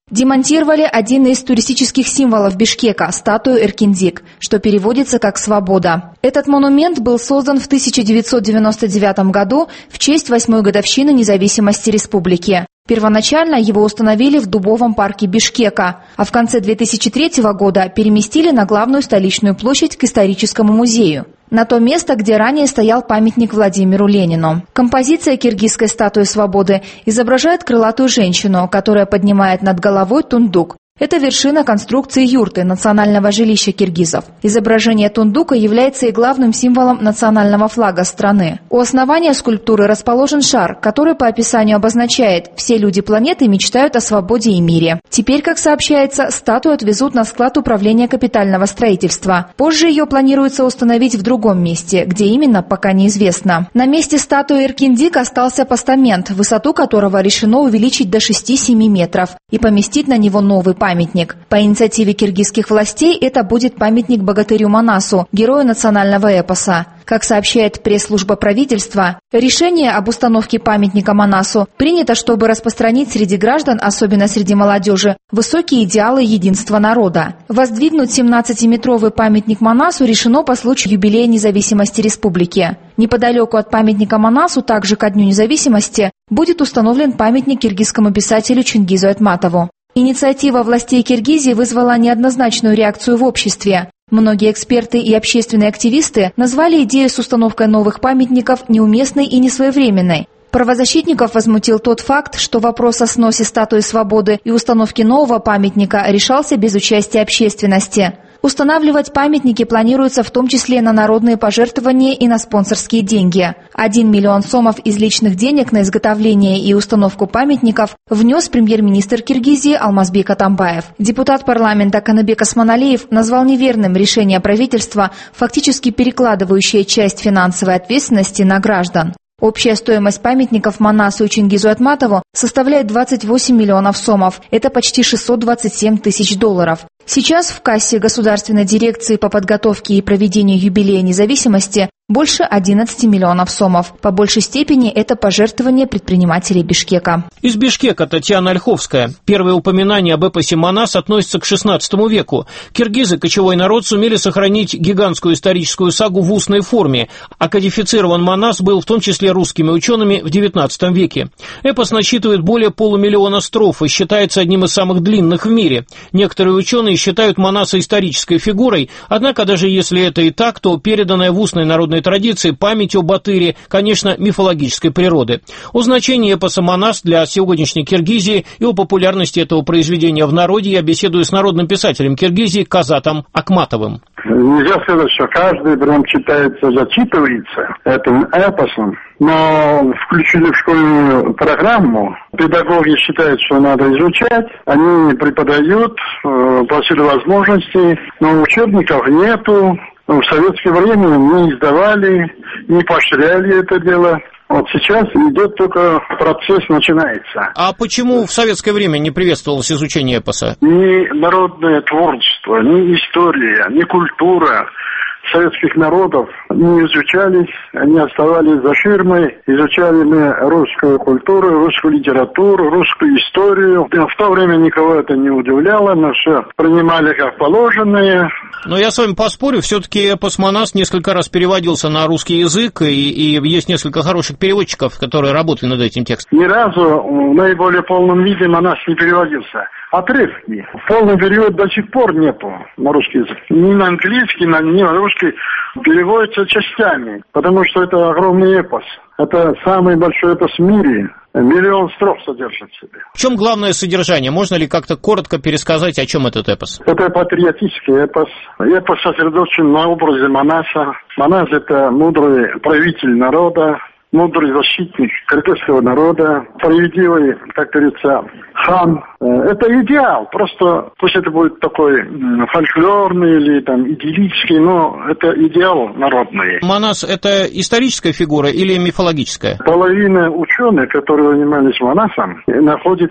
Демонтировали один из туристических символов Бишкека – статую Эркиндик, что переводится как «свобода». Этот монумент был создан в тысяча девятьсот девяносто девятом году в честь восьмой годовщины независимости республики. Первоначально его установили в Дубовом парке Бишкека, а в конце две тысячи третьего года переместили на главную столичную площадь к историческому музею, на то место, где ранее стоял памятник Владимиру Ленину. Композиция киргизской статуи свободы изображает крылатую женщину, которая поднимает над головой тундук. Это вершина конструкции юрты, национального жилища киргизов. Изображение тундука является и главным символом национального флага страны. У основания скульптуры расположен шар, который по описанию обозначает «все люди планеты мечтают о свободе и мире». Теперь, как сообщается, статую отвезут на склад управления капитального строительства. Позже ее планируется установить в другом месте, где именно, пока неизвестно. На месте статуи Эркиндик остался постамент, высоту которого решено увеличить до шести-семи метров и поместить на него новый памятник. Памятник. По инициативе киргизских властей это будет памятник богатырю Манасу, герою национального эпоса. Как сообщает пресс-служба правительства, решение об установке памятника Манасу принято, чтобы распространить среди граждан, особенно среди молодежи, высокие идеалы единства народа. Воздвигнуть семнадцатиметровый памятник Манасу решено по случаю юбилея независимости республики. Неподалеку от памятника Манасу, также ко Дню независимости, будет установлен памятник киргизскому писателю Чингизу Айтматову. Инициатива властей Киргизии вызвала неоднозначную реакцию в обществе. Многие эксперты и общественные активисты назвали идею с установкой новых памятников неуместной и несвоевременной. Правозащитников возмутил тот факт, что вопрос о сносе статуи свободы и установке нового памятника решался без участия общественности. Устанавливать памятники планируется в том числе на народные пожертвования и на спонсорские деньги. Один миллион сомов из личных денег на изготовление и установку памятников внес премьер-министр Киргизии Алмазбек Атамбаев. Депутат парламента Канабек Осмоналиев назвал неверным решение правительства, фактически перекладывающее часть финансовой ответственности на граждан. Общая стоимость памятников Манасу и Чингизу Айтматову составляет двадцать восемь миллионов сомов. Это почти шестьсот двадцать семь тысяч долларов. Сейчас в кассе Государственной дирекции по подготовке и проведению юбилея независимости больше одиннадцати миллионов сомов. По большей степени это пожертвование предпринимателей Бишкека. Из Бишкека Татьяна Ольховская. Первое упоминание об эпосе Манас относится к шестнадцатому веку. Киргизы, кочевой народ, сумели сохранить гигантскую историческую сагу в устной форме, а кодифицирован Манас был в том числе русскими учеными в девятнадцатом веке. Эпос насчитывает более полумиллиона строф и считается одним из самых длинных в мире. Некоторые ученые считают Манаса исторической фигурой, однако даже если это и так, то переданная в устной народной традиции память о Батыре, конечно, мифологической природы. О значении эпоса Манас для сегодняшней Киргизии и о популярности этого произведения в народе я беседую с народным писателем Киргизии Казатом Акматовым. Нельзя сказать, что каждый прям читается, зачитывается этим эпосом, но включили в школьную программу. Педагоги считают, что надо изучать, они преподают э, по силе возможностей, но учебников нету. В советское время не издавали, не поощряли это дело. Вот сейчас идет только процесс, начинается. А почему в советское время не приветствовалось изучение эпоса? Ни народное творчество, ни история, ни культура советских народов не изучались, они оставались за ширмой, изучали мы русскую культуру, русскую литературу, русскую историю. В то время никого это не удивляло, мы все принимали как положенное. Но я с вами поспорю, все-таки эпос Манас несколько раз переводился на русский язык, и, и есть несколько хороших переводчиков, которые работали над этим текстом. Ни разу в наиболее полном виде Манас не переводился. Отрывки. Полный перевод до сих пор нету на русский язык. Ни на английский, ни на русский переводится частями, потому что это огромный эпос. Это самый большой эпос в мире. Миллион строф содержит в себе. В чем главное содержание? Можно ли как-то коротко пересказать, о чем этот эпос? Это патриотический эпос. Эпос сосредоточен на образе Манаса. Манас – это мудрый правитель народа, мудрый защитник кыргызского народа, справедливый, как говорится, хан. Это идеал, просто пусть это будет такой фольклорный или там идиллический, но это идеал народный. Манас – это историческая фигура или мифологическая? Половина ученых, которые занимались Манасом, находят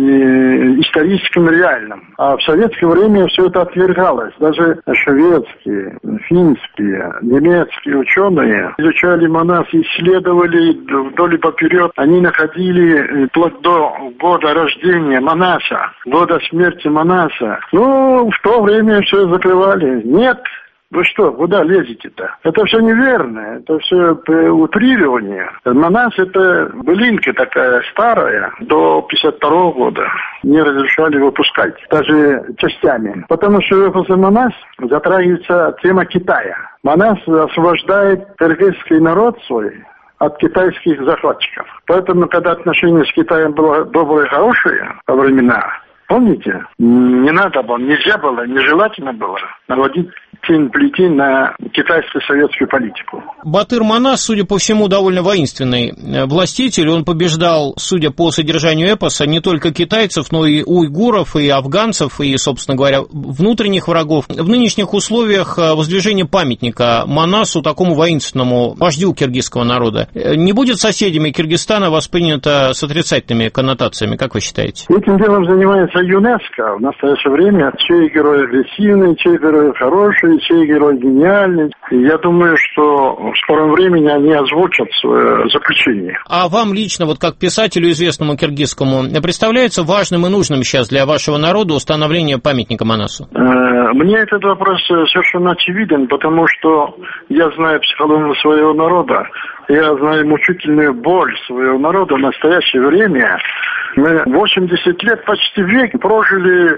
ее историческим реальным. А в советское время все это отвергалось. Даже шведские, финские, немецкие ученые изучали Манас, исследовали вдоль и поперед. Они находили вплоть до года рождения Манаса Манаса, года смерти Манаса. Ну, в то время все закрывали. Нет. Вы что, куда лезете-то? Это все неверно, это все утрирование. Манас — это былинка такая старая, до пятьдесят второго года. Не разрешали выпускать, даже частями. Потому что после Манас затрагивается тема Китая. Манас освобождает кыргызский народ свой от китайских захватчиков. Поэтому, когда отношения с Китаем было добрые, хорошие во времена, помните, не надо было, нельзя было, нежелательно было наводить тень плетень на китайскую советскую политику. Батыр Манас, судя по всему, довольно воинственный властитель. Он побеждал, судя по содержанию эпоса, не только китайцев, но и уйгуров, и афганцев, и, собственно говоря, внутренних врагов. В нынешних условиях воздвижение памятника Манасу, такому воинственному вождю киргизского народа, не будет соседями Киргизстана воспринято с отрицательными коннотациями, как вы считаете? Этим делом занимается ЮНЕСКО в настоящее время. Чей герой агрессивный, чей герой хороший, чей герой гениальный. И я думаю, что в скором времени они озвучат свое заключение. А вам лично, вот как писателю известному киргизскому, представляется важным и нужным сейчас для вашего народа установление памятника Манасу? Мне этот вопрос совершенно очевиден, потому что я знаю психологию своего народа, я знаю мучительную боль своего народа в настоящее время. Мы восемьдесят лет, почти век прожили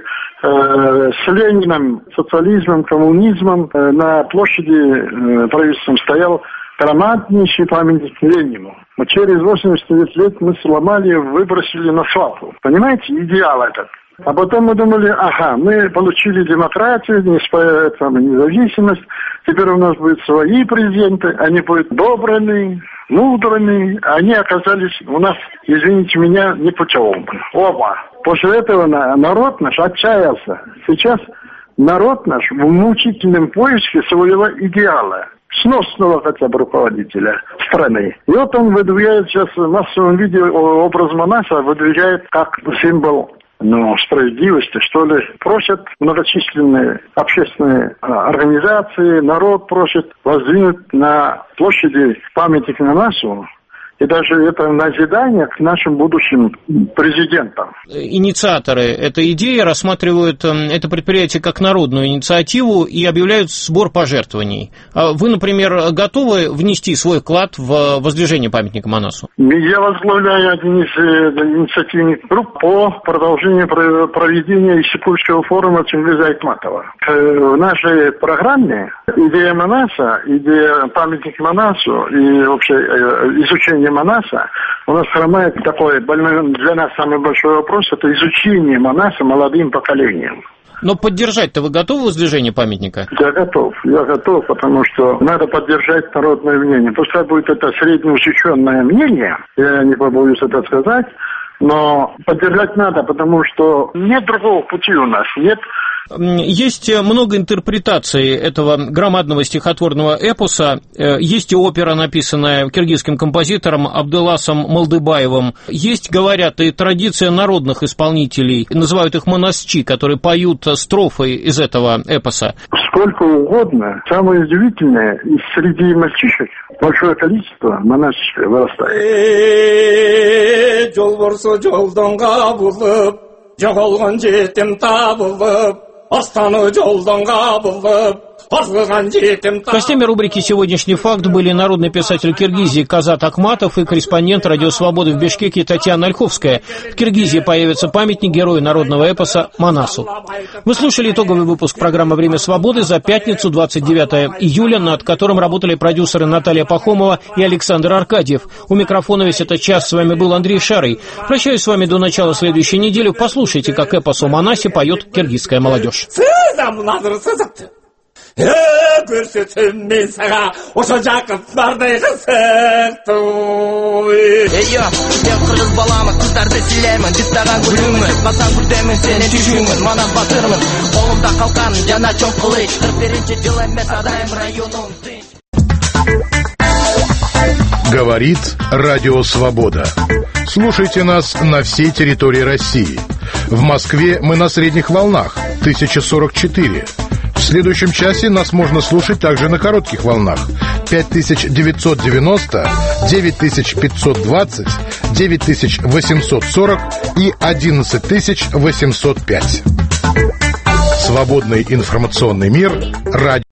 э, с Лениным, социализмом, коммунизмом. Э, на площади э, правительством стоял громаднейший памятник Ленину. Но через восемьдесят лет мы сломали, выбросили на свалку. Понимаете, идеал этот. А потом мы думали, ага, мы получили демократию, независимость, теперь у нас будут свои президенты, они будут добрыми, мудрыми, а они оказались у нас, извините меня, непутевыми. Оба. После этого народ наш отчаялся. Сейчас народ наш в мучительном поиске своего идеала. Сносного хотя бы руководителя страны. И вот он выдвигает сейчас в массовом виде образ Манаса, выдвигает как символ, ну, справедливости, что ли. Просят многочисленные общественные организации, народ просит воздвинуть на площади памятник Манасу. И даже это назидание к нашим будущим президентам. Инициаторы этой идеи рассматривают это предприятие как народную инициативу и объявляют сбор пожертвований. Вы, например, готовы внести свой вклад в воздвижение памятника Манасу? Я возглавляю один из инициативных групп по продолжению проведения Иссыкульского форума Чингиза Айтматова. В нашей программе идея Манаса, идея памятника Манасу и вообще изучение Манаса, у нас хромает такой больной, для нас самый большой вопрос, это изучение Манаса молодым поколением. Но поддержать-то вы готовы воздвижение памятника? Я готов, я готов, потому что надо поддержать народное мнение. Пускай будет это среднеусеченное мнение, я не побоюсь это сказать, но поддержать надо, потому что нет другого пути у нас, нет. Есть много интерпретаций этого громадного стихотворного эпоса. Есть и опера, написанная киргизским композитором Абдыласом Малдыбаевым. Есть, говорят, и традиция народных исполнителей, называют их монасчи, которые поют строфы из этого эпоса. Сколько угодно. Самое удивительное, из среди мальчишек большое количество монашек вырастает. Гостями рубрики «Сегодняшний факт» были народный писатель Киргизии Казат Акматов и корреспондент «Радио Свободы» в Бишкеке Татьяна Ольховская. В Киргизии появится памятник герою народного эпоса Манасу. Вы слушали итоговый выпуск программы «Время свободы» за пятницу, двадцать девятое июля, над которым работали продюсеры Наталья Пахомова и Александр Аркадьев. У микрофона весь этот час с вами был Андрей Шарый. Прощаюсь с вами до начала следующей недели. Послушайте, как эпос о Манасе поет киргизская молодежь. көрсетілмейсаға осы жақыптардай қызықты ей мен қырғыз баламын қыздарды сыйлаймын жастаған гүліңмін басаң күтемін сені түйшіңмін манас батырмын қолымда қалқан жана чоң қылыш қырық бірінші жыл емес адайым районым тынч. Говорит Радио Свобода. Слушайте нас на всей территории России. В Москве мы на средних волнах тысяча сорок четыре. В следующем часе нас можно слушать также на коротких волнах. пять тысяч девятьсот девяносто, девять тысяч пятьсот двадцать, девять тысяч восемьсот сорок и одиннадцать тысяч восемьсот пять. Свободный информационный мир. Радио.